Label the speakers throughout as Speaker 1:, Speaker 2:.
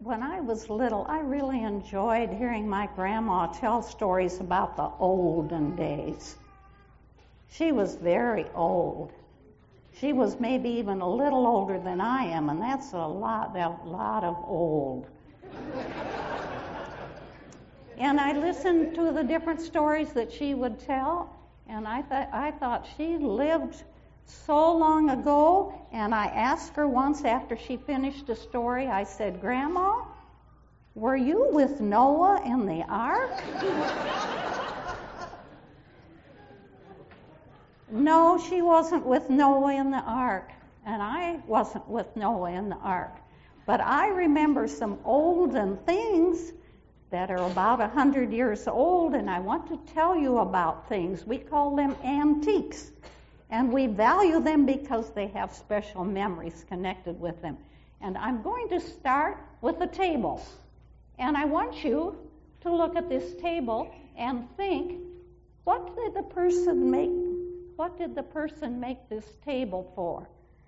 Speaker 1: when I was little, I really enjoyed hearing my grandma tell stories about the olden days. She was very old. She was maybe even a little older than I am, and that's a lot of old. And I listened to the different stories that she would tell, and I thought she lived so long ago. And I asked her once after she finished a story, I said, "Grandma, were you with Noah in the ark?" No, she wasn't with Noah in the ark, and I wasn't with Noah in the ark. But I remember some olden things that are about 100 years old, and I want to tell you about things. We call them antiques, and we value them because they have special memories connected with them. And I'm going to start with a table. And I want you to look at this table and think, what did the person make this table for?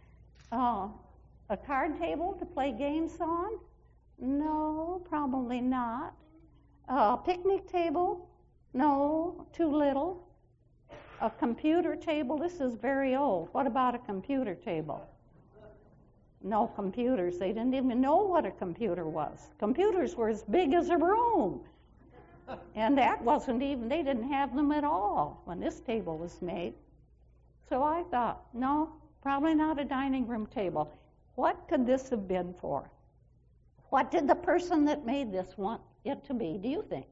Speaker 1: A card table to play games on? No, probably not. A picnic table? No, too little. A computer table? This is very old. What about a computer table? No computers. They didn't even know what a computer was. Computers were as big as a room. And that wasn't even, they didn't have them at all when this table was made. So I thought, no, probably not a dining room table. What could this have been for? What did the person that made this want it to be, do you think?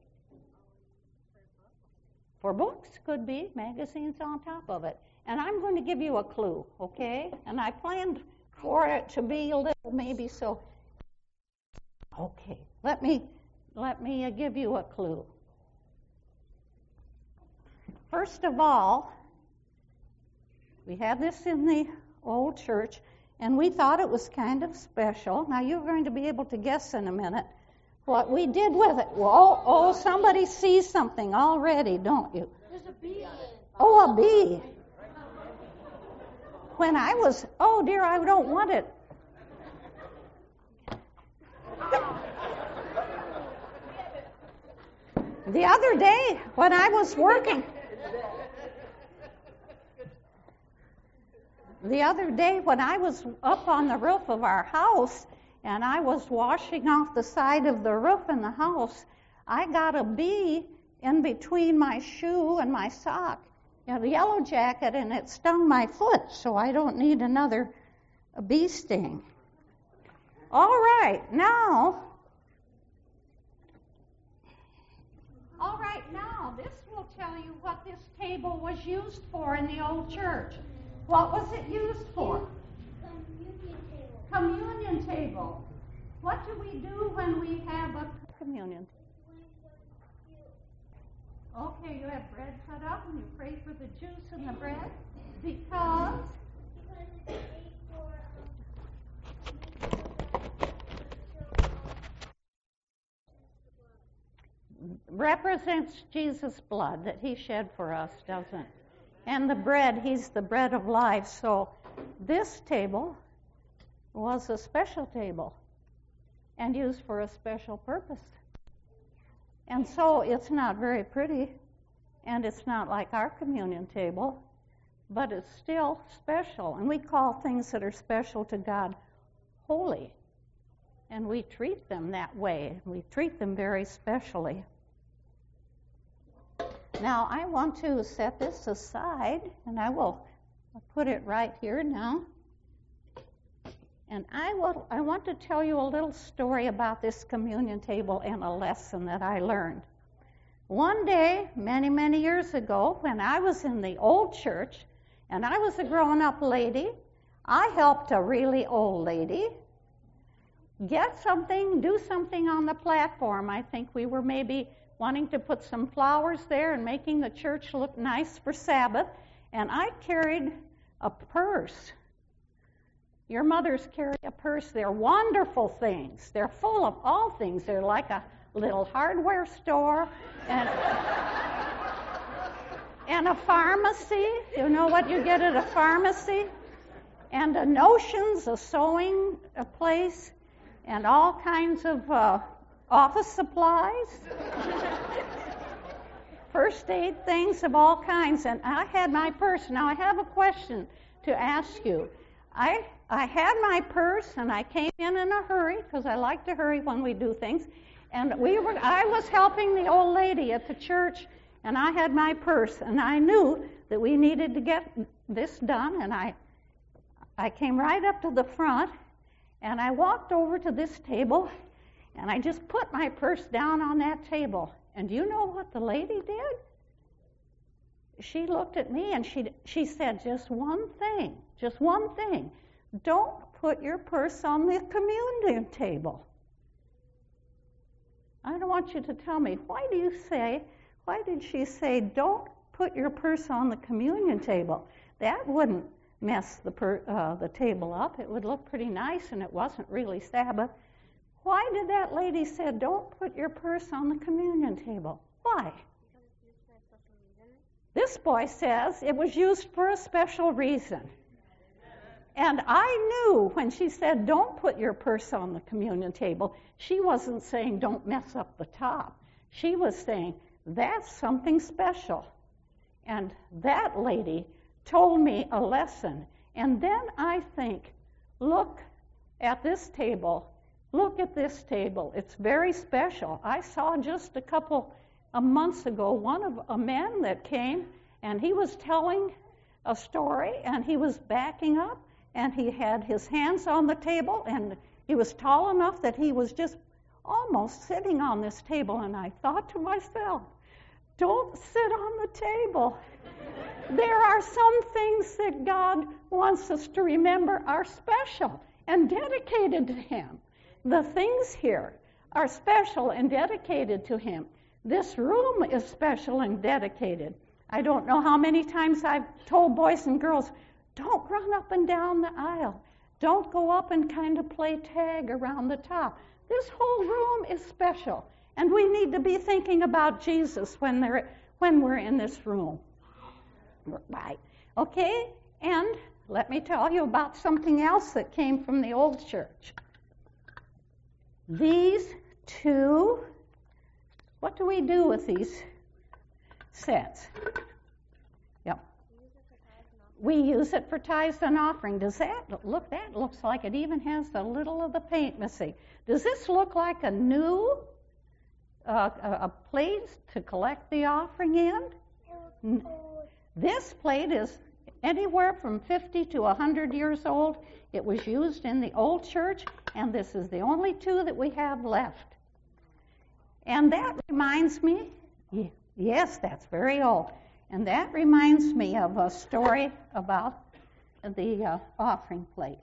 Speaker 1: For books, could be, magazines on top of it. And I'm going to give you a clue, okay? And I planned for it to be a little maybe so. Okay, let me give you a clue. First of all, we had this in the old church, and we thought it was kind of special. Now, you're going to be able to guess in a minute what we did with it. Well, somebody sees something already, don't you?
Speaker 2: There's a bee.
Speaker 1: Oh, a bee. When I was, oh dear, I don't want it. The other day, when I was working, up on the roof of our house, and I was washing off the side of the roof in the house, I got a bee in between my shoe and my sock, a yellow jacket, and it stung my foot, so I don't need another bee sting. All right, now, this will tell you what this table was used for in the old church. What was it used for? Communion table. What do we do when we have a communion? Okay, you have bread cut up and you pray for the juice in the bread because
Speaker 2: it's
Speaker 1: represents Jesus' blood that he shed for us, doesn't it? And the bread, he's the bread of life. So this table was a special table and used for a special purpose. And so it's not very pretty, and it's not like our communion table, but it's still special. And we call things that are special to God holy. And we treat them that way. We treat them very specially. Now, I want to set this aside, and I will put it right here now. And I want to tell you a little story about this communion table and a lesson that I learned. One day, many, many years ago, when I was in the old church, and I was a grown-up lady, I helped a really old lady get something, do something on the platform. I think we were maybe wanting to put some flowers there and making the church look nice for Sabbath, and I carried a purse. Your mothers carry a purse. They're wonderful things. They're full of all things. They're like a little hardware store and a pharmacy. You know what you get at a pharmacy? And a Notions, a sewing place. and all kinds of office supplies, first aid things of all kinds. And I had my purse. Now, I have a question to ask you. I had my purse, and I came in a hurry, because I like to hurry when we do things. And I was helping the old lady at the church, and I had my purse, and I knew that we needed to get this done, and I came right up to the front, and I walked over to this table, and I just put my purse down on that table. And do you know what the lady did? She looked at me, and she said just one thing. Don't put your purse on the communion table. I don't want you to tell me, why did she say, don't put your purse on the communion table? That wouldn't mess the table up. It would look pretty nice, and it wasn't really Sabbath. Why did that lady say, don't put your purse on the communion table? Why?
Speaker 2: Because it's used for a special reason.
Speaker 1: This boy says it was used for a special reason. And I knew when she said, don't put your purse on the communion table, she wasn't saying, don't mess up the top. She was saying, that's something special. And that lady told me a lesson. And then I think, look at this table. Look at this table. It's very special. I saw just a couple of months ago a man that came, and he was telling a story, and he was backing up, and he had his hands on the table, and he was tall enough that he was just almost sitting on this table. And I thought to myself, don't sit on the table. There are some things that God wants us to remember are special and dedicated to Him. The things here are special and dedicated to Him. This room is special and dedicated. I don't know how many times I've told boys and girls, don't run up and down the aisle. Don't go up and kind of play tag around the top. This whole room is special, and we need to be thinking about Jesus when we're in this room. Right. Okay? And let me tell you about something else that came from the old church. These two, what do we do with these sets? Yep. We use it for tithes and offering. Does that look? That looks like it even has a little of the paint missing. Does this look like a new a plate to collect the offering in? This plate is anywhere from 50 to 100 years old. It was used in the old church, and this is the only two that we have left. And that reminds me, yes, that's very old. And that reminds me of a story about the offering plate.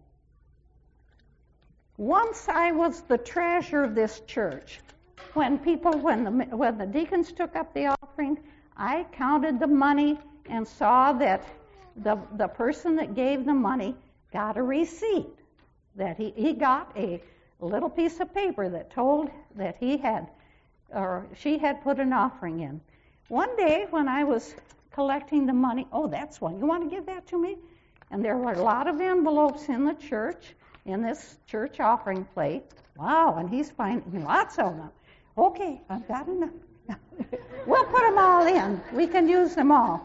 Speaker 1: Once I was the treasurer of this church. When the deacons took up the offering, I counted the money and saw that the person that gave the money got a receipt, that he got a little piece of paper that told that he had, or she had put an offering in. One day when I was collecting the money, that's one. You want to give that to me? And there were a lot of envelopes in the church, in this church offering plate. Wow, and he's finding lots of them. Okay, I've got enough. We'll put them all in. We can use them all.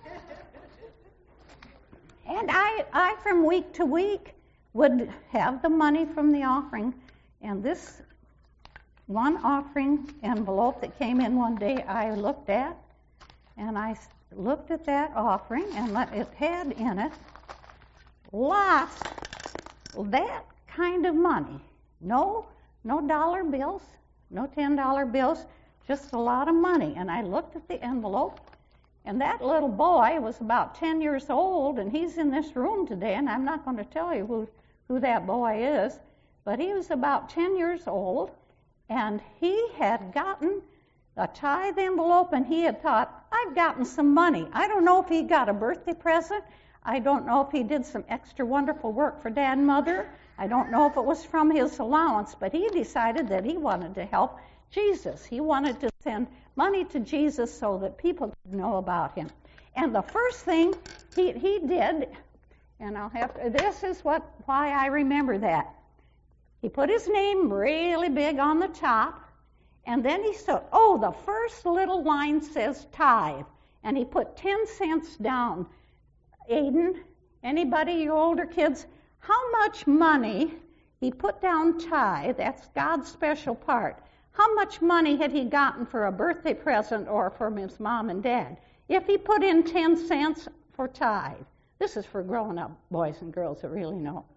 Speaker 1: And I from week to week, would have the money from the offering. And this one offering envelope that came in one day, I looked at. And I looked at that offering, and it had in it lots of that kind of money. No dollar bills, no $10 bills, just a lot of money. And I looked at the envelope, and that little boy was about 10 years old, and he's in this room today, and I'm not going to tell you who that boy is, but he was about 10 years old, and he had gotten a tithe envelope, and he had thought, I've gotten some money. I don't know if he got a birthday present. I don't know if he did some extra wonderful work for Dad and Mother. I don't know if it was from his allowance, but he decided that he wanted to help Jesus. He wanted to send money to Jesus so that people could know about him. And the first thing he did, and this is why I remember that. He put his name really big on the top, and then he said, oh, the first little line says tithe, and he put 10 cents down. Aiden, anybody, you older kids, how much money, he put down tithe, that's God's special part. How much money had he gotten for a birthday present or from his mom and dad? If he put in 10 cents for tithe, this is for grown-up boys and girls that really know.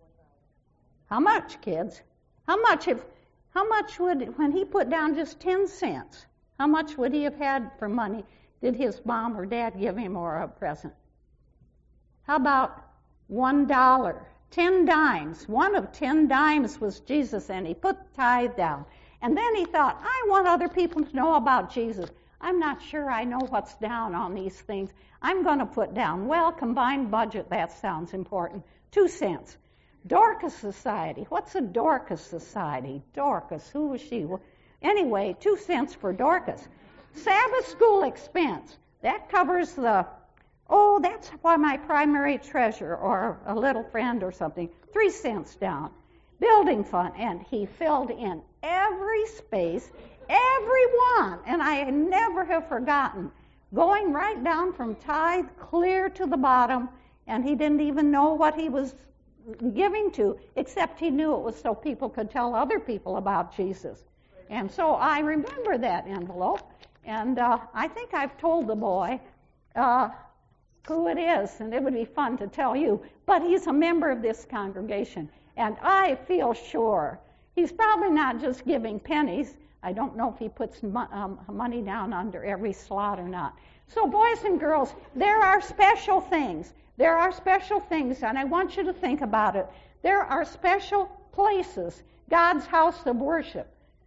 Speaker 1: How much, kids? How much would, when he put down just 10 cents, how much would he have had for money? Did his mom or dad give him or a present? How about $1? 10 dimes. One of 10 dimes was Jesus, and he put tithe down. And then he thought, I want other people to know about Jesus. I'm not sure I know what's down on these things. I'm going to put down, well, combined budget, that sounds important, 2 cents. Dorcas Society. What's a Dorcas Society? Dorcas, who was she? Well, anyway, 2 cents for Dorcas. Sabbath school expense. That covers the, oh, that's why my primary treasure or a little friend or something. 3 cents down. Building fund. And he filled in every space, every one. And I never have forgotten going right down from tithe clear to the bottom, and he didn't even know what he was giving to, except he knew it was so people could tell other people about Jesus. And so I remember that envelope, and I think I've told the boy who it is, and it would be fun to tell you, but he's a member of this congregation, and I feel sure he's probably not just giving pennies. I don't know if he puts money down under every slot or not. So boys and girls, there are special things. There are special things, and I want you to think about it. There are special places, God's house of worship.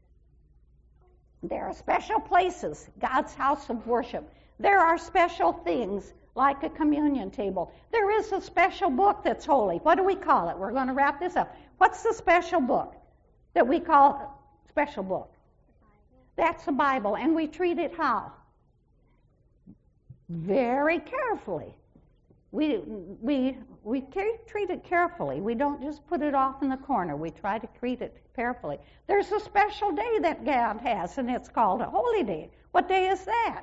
Speaker 1: There are special places, God's house of worship. There are special things, like a communion table. There is a special book that's holy. What do we call it? We're going to wrap this up. What's the special book that we call special book? That's the Bible, and we treat it how? Very carefully. We treat it carefully. We don't just put it off in the corner. We try to treat it carefully. There's a special day that God has, and it's called a holy day. What day is that?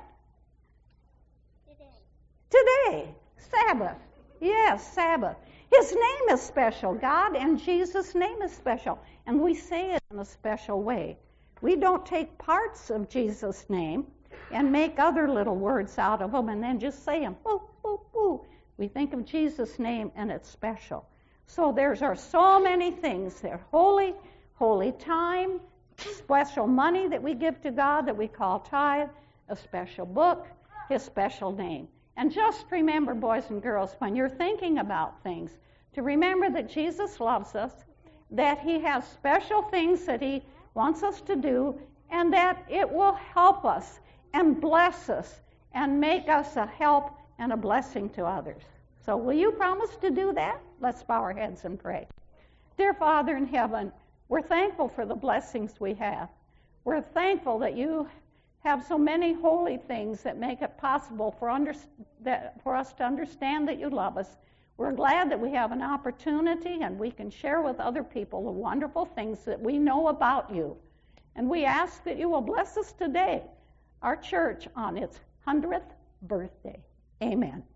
Speaker 1: Today. Sabbath. Yes, Sabbath. His name is special. God and Jesus' name is special, and we say it in a special way. We don't take parts of Jesus' name and make other little words out of them and then just say them. Woo, woo, woo. We think of Jesus' name, and it's special. So there are so many things. They're holy, holy time, special money that we give to God that we call tithe, a special book, his special name. And just remember, boys and girls, when you're thinking about things, to remember that Jesus loves us, that he has special things that he wants us to do, and that it will help us and bless us and make us a help and a blessing to others. So will you promise to do that? Let's bow our heads and pray. Dear Father in heaven, we're thankful for the blessings we have. We're thankful that you have so many holy things that make it possible for us to understand that you love us. We're glad that we have an opportunity and we can share with other people the wonderful things that we know about you. And we ask that you will bless us today, our church, on its 100th birthday. Amen.